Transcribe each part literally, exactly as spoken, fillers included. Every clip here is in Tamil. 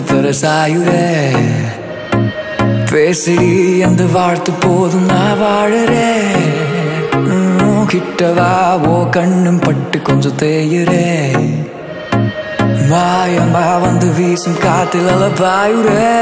தர சாயுரே பேசிடி அந்த வாழ்த்து போதும் நான் வாழறேன் கிட்டவா ஓ கண்ணும் பட்டு கொஞ்சம் தேயுரே மாயமா வந்து வீசும் காத்தில் அல பாயுரே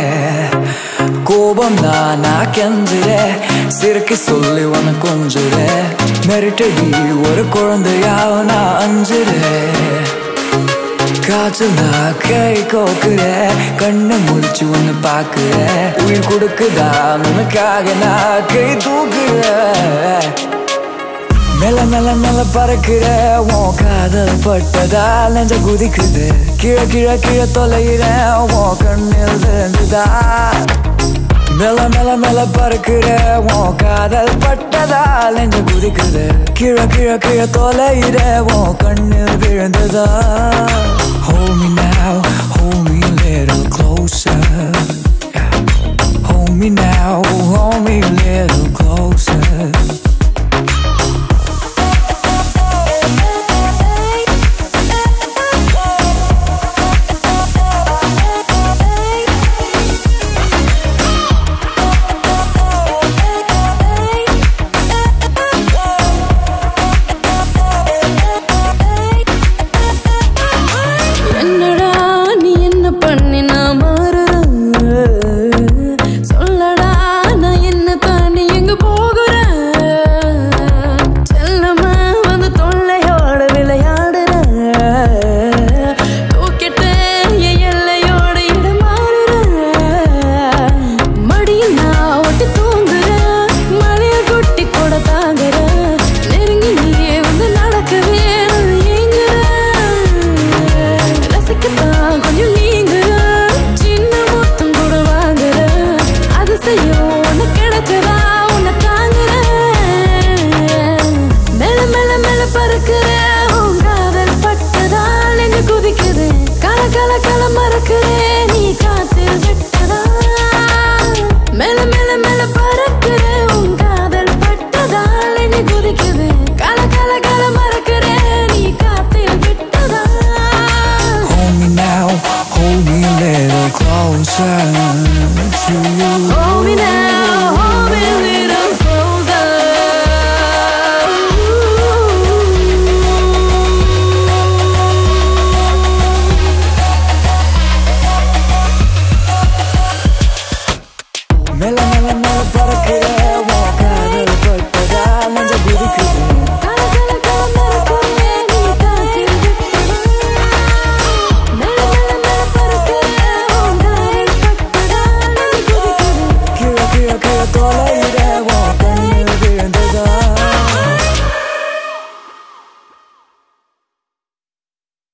கோபம் நானா கெஞ்சுரே சிறுக்கி சொல்லி உன கொஞ்சுரே மெரிட்டடி ஒரு குழந்தையாவ நான் அஞ்சுரே காய்ச்சல் நான் கை கோக்குற கண்ணை முடிச்சு ஒன்னு பாக்குற உயிர் கொடுக்குதா உனக்காக நான் கை தூக்குற மெல்ல மெல்ல மெல்ல பறக்குற உன் காதல் பட்டதால் நெஞ்ச குதிக்குது கீழே கீழே கீழே தொலைகிற உன் கண்ணில் விழுந்துதா மெல்ல மெல்ல மெல்ல பறக்குற உன் காதல் பட்டதால் நெஞ்ச குதிக்குது கீழே கீழே கீழே தொலைகிற உன் கண்ணில் விழுந்துதா Hold me now, hold me a little closer yeah. Hold me now, hold me a little closer Closer to you. Hold me now, hold me a little closer. Mela mela mela para que